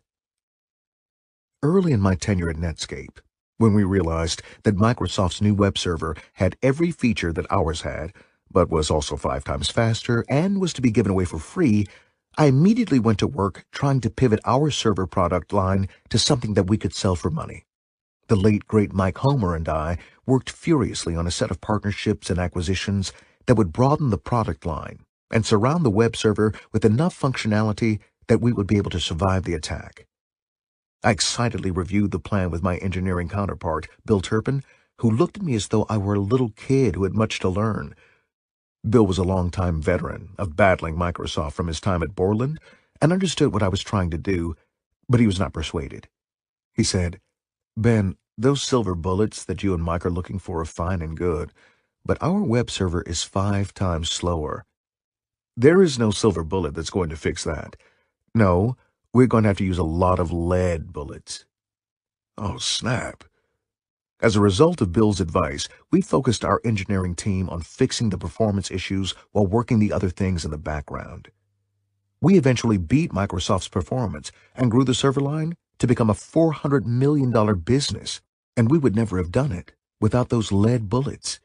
Early in my tenure at Netscape, when we realized that Microsoft's new web server had every feature that ours had, but was also five times faster and was to be given away for free, I immediately went to work trying to pivot our server product line to something that we could sell for money. The late, great Mike Homer and I worked furiously on a set of partnerships and acquisitions that would broaden the product line and surround the web server with enough functionality that we would be able to survive the attack. I excitedly reviewed the plan with my engineering counterpart, Bill Turpin, who looked at me as though I were a little kid who had much to learn. Bill was a longtime veteran of battling Microsoft from his time at Borland and understood what I was trying to do, but he was not persuaded. He said, "Ben, those silver bullets that you and Mike are looking for are fine and good, but our web server is five times slower. There is no silver bullet that's going to fix that. No, we're going to have to use a lot of lead bullets." Oh, snap. As a result of Bill's advice, we focused our engineering team on fixing the performance issues while working the other things in the background. We eventually beat Microsoft's performance and grew the server line to become a four hundred million dollars business, and we would never have done it without those lead bullets.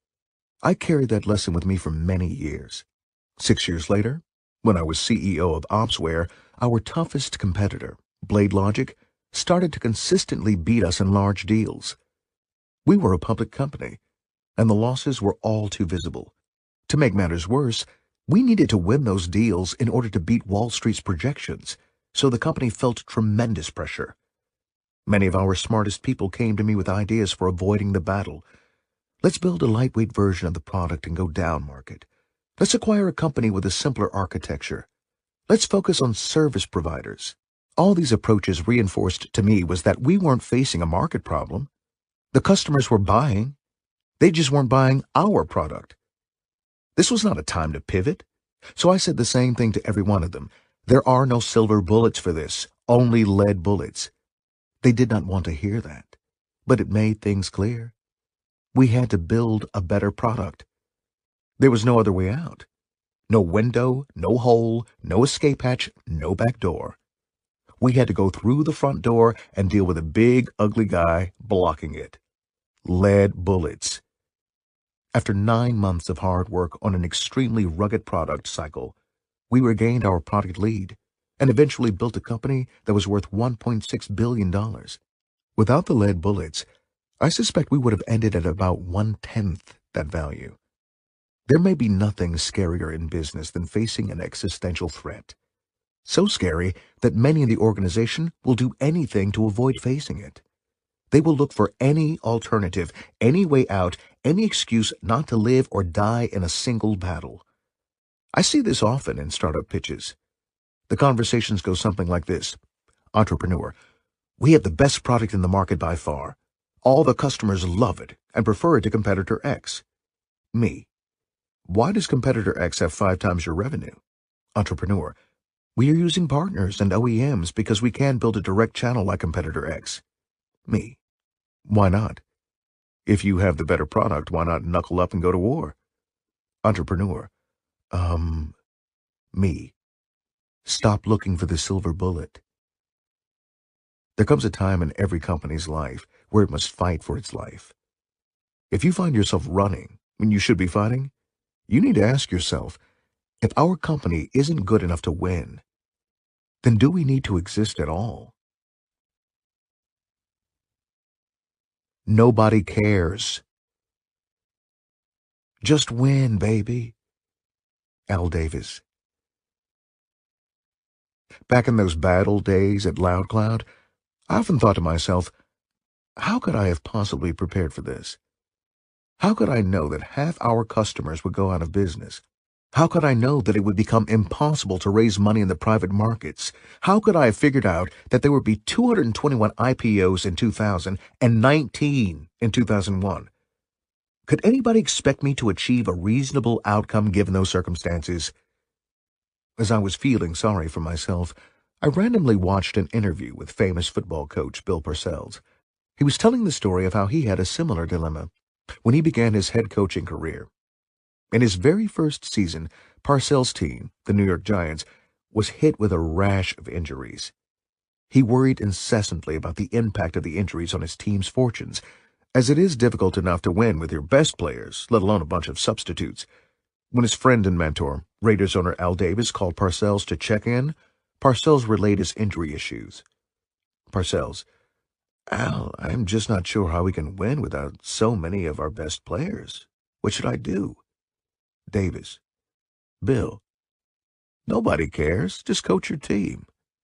I carried that lesson with me for many years. Six years later, when I was C E O of Opsware, our toughest competitor, BladeLogic, started to consistently beat us in large deals. We were a public company, and the losses were all too visible. To make matters worse, we needed to win those deals in order to beat Wall Street's projections, so the company felt tremendous pressure. Many of our smartest people came to me with ideas for avoiding the battle. Let's build a lightweight version of the product and go down market. Let's acquire a company with a simpler architecture. Let's focus on service providers. All these approaches reinforced to me was that we weren't facing a market problem. The customers were buying. They just weren't buying our product. This was not a time to pivot. So I said the same thing to every one of them. There are no silver bullets for this, only lead bullets. They did not want to hear that, but it made things clear. We had to build a better product. There was no other way out. No window, no hole, no escape hatch, no back door. We had to go through the front door and deal with a big, ugly guy blocking it. Lead bullets. After nine months of hard work on an extremely rugged product cycle, we regained our product lead and eventually built a company that was worth one point six billion dollars. Without the lead bullets, I suspect we would have ended at about one-tenth that value. There may be nothing scarier in business than facing an existential threat. So scary that many in the organization will do anything to avoid facing it. They will look for any alternative, any way out, any excuse not to live or die in a single battle. I see this often in startup pitches. The conversations go something like this. Entrepreneur, we have the best product in the market by far. All the customers love it and prefer it to competitor X. Me, why does competitor X have five times your revenue? Entrepreneur, we are using partners and O E Ms because we can build a direct channel like competitor X. Me, why not? If you have the better product, why not knuckle up and go to war? Entrepreneur, um, me, stop looking for the silver bullet. There comes a time in every company's life where it must fight for its life. If you find yourself running when you should be fighting, you need to ask yourself, if our company isn't good enough to win, then do we need to exist at all? Nobody cares. Just win, baby. Al Davis. Back in those bad old days at LoudCloud, I often thought to myself, how could I have possibly prepared for this? How could I know that half our customers would go out of business? How could I know that it would become impossible to raise money in the private markets? How could I have figured out that there would be two hundred twenty-one I P Os in two thousand and nineteen in two thousand one? Could anybody expect me to achieve a reasonable outcome given those circumstances? As I was feeling sorry for myself, I randomly watched an interview with famous football coach Bill Parcells. He was telling the story of how he had a similar dilemma when he began his head coaching career. In his very first season, Parcells' team, the New York Giants, was hit with a rash of injuries. He worried incessantly about the impact of the injuries on his team's fortunes, as it is difficult enough to win with your best players, let alone a bunch of substitutes. When his friend and mentor, Raiders owner Al Davis, called Parcells to check in, Parcells relayed his injury issues. Parcells, Al, I'm just not sure how we can win without so many of our best players. What should I do? Davis, Bill, nobody cares. Just coach your team.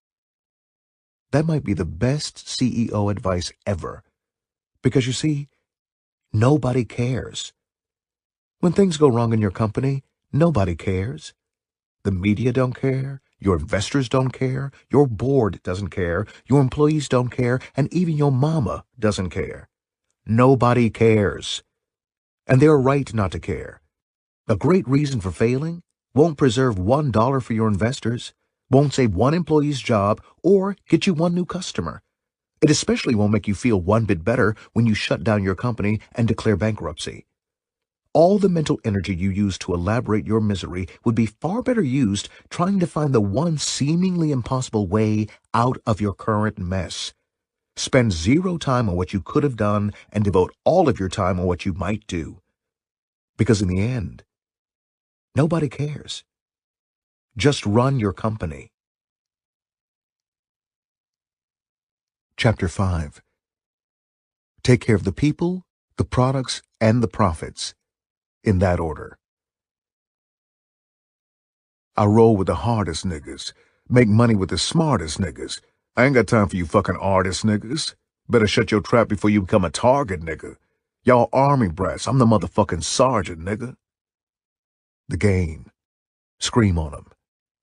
That might be the best C E O advice ever. Because you see, nobody cares. When things go wrong in your company, nobody cares. The media don't care. Your investors don't care. Your board doesn't care. Your employees don't care. And even your mama doesn't care. Nobody cares. And they're right not to care. A great reason for failing won't preserve one dollar for your investors, won't save one employee's job, or get you one new customer. It especially won't make you feel one bit better when you shut down your company and declare bankruptcy. All the mental energy you use to elaborate your misery would be far better used trying to find the one seemingly impossible way out of your current mess. Spend zero time on what you could have done and devote all of your time on what you might do. Because in the end, nobody cares. Just run your company. Chapter five. Take care of the people, the products, and the profits. In that order. I roll with the hardest niggas. Make money with the smartest niggas. I ain't got time for you fucking artist niggas. Better shut your trap before you become a target nigga. Y'all army brats. I'm the motherfucking sergeant, nigga. The game. Scream on 'em.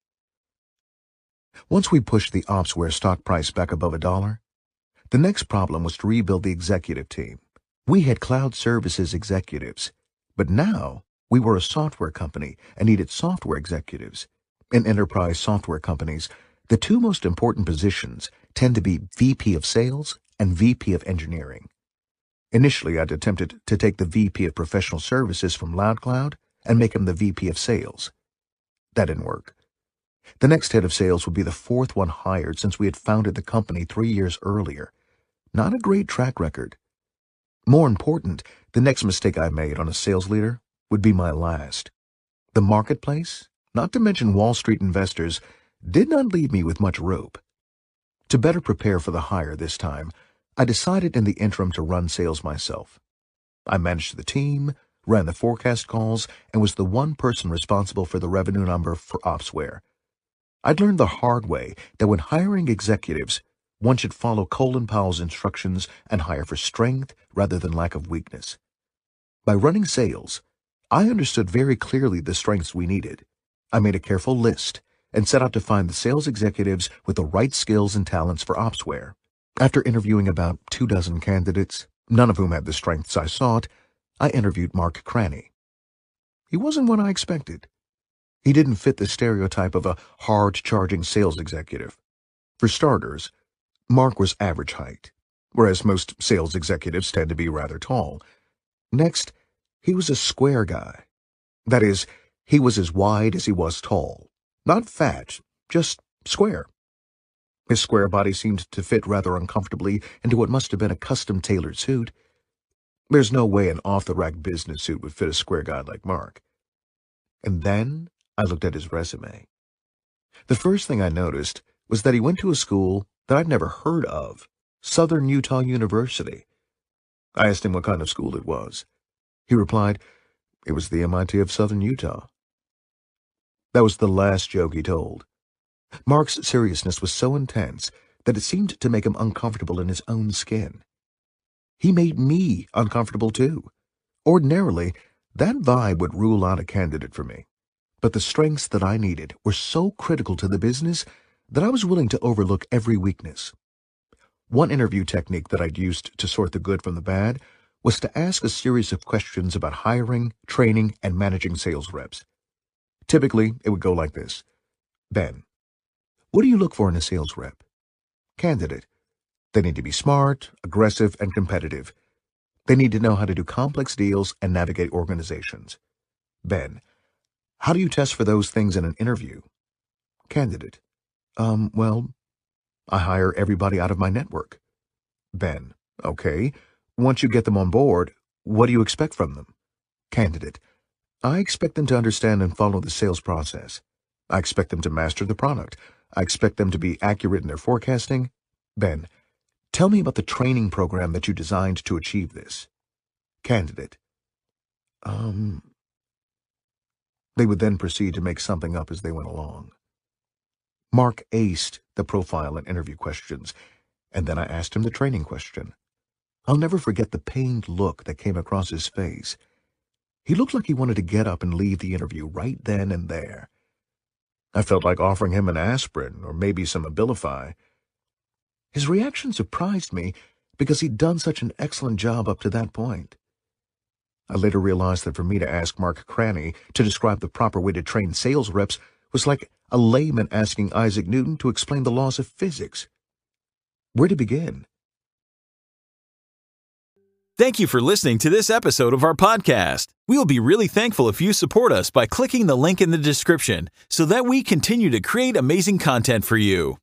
Once we pushed the Opsware stock price back above a dollar, the next problem was to rebuild the executive team. We had cloud services executives, but now we were a software company and needed software executives. In enterprise software companies, the two most important positions tend to be V P of Sales and V P of Engineering. Initially, I'd attempted to take the V P of Professional Services from LoudCloud and make him the V P of Sales. That didn't work. The next head of sales would be the fourth one hired since we had founded the company three years earlier. Not a great track record. More important, the next mistake I made on a sales leader would be my last. The marketplace, not to mention Wall Street investors, did not leave me with much rope. To better prepare for the hire this time, I decided in the interim to run sales myself. I managed the team, ran the forecast calls, and was the one person responsible for the revenue number for Opsware. I'd learned the hard way that when hiring executives, one should follow Colin Powell's instructions and hire for strength rather than lack of weakness. By running sales, I understood very clearly the strengths we needed. I made a careful list and set out to find the sales executives with the right skills and talents for Opsware. After interviewing about two dozen candidates, none of whom had the strengths I sought, I interviewed Mark Cranny. He wasn't what I expected. He didn't fit the stereotype of a hard-charging sales executive. For starters, Mark was average height, whereas most sales executives tend to be rather tall. Next, he was a square guy. That is, he was as wide as he was tall. Not fat, just square. His square body seemed to fit rather uncomfortably into what must have been a custom-tailored suit. There's no way an off-the-rack business suit would fit a square guy like Mark. And then I looked at his resume. The first thing I noticed was that he went to a school that I'd never heard of, Southern Utah University. I asked him what kind of school it was. He replied, it was the M I T of Southern Utah. That was the last joke he told. Mark's seriousness was so intense that it seemed to make him uncomfortable in his own skin. He made me uncomfortable too. Ordinarily, that vibe would rule out a candidate for me. But the strengths that I needed were so critical to the business that I was willing to overlook every weakness. One interview technique that I'd used to sort the good from the bad was to ask a series of questions about hiring, training, and managing sales reps. Typically, it would go like this. Ben, what do you look for in a sales rep? Candidate, they need to be smart, aggressive, and competitive. They need to know how to do complex deals and navigate organizations. Ben, how do you test for those things in an interview? Candidate, um, well, I hire everybody out of my network. Ben, okay. Once you get them on board, what do you expect from them? Candidate, I expect them to understand and follow the sales process. I expect them to master the product. I expect them to be accurate in their forecasting. Ben, tell me about the training program that you designed to achieve this. Candidate, um... They would then proceed to make something up as they went along. Mark aced the profile and interview questions, and then I asked him the training question. I'll never forget the pained look that came across his face. He looked like he wanted to get up and leave the interview right then and there. I felt like offering him an aspirin or maybe some Abilify. His reaction surprised me because he'd done such an excellent job up to that point. I later realized that for me to ask Mark Cranny to describe the proper way to train sales reps was like a layman asking Isaac Newton to explain the laws of physics. Where to begin? Thank you for listening to this episode of our podcast. We will be really thankful if you support us by clicking the link in the description so that we continue to create amazing content for you.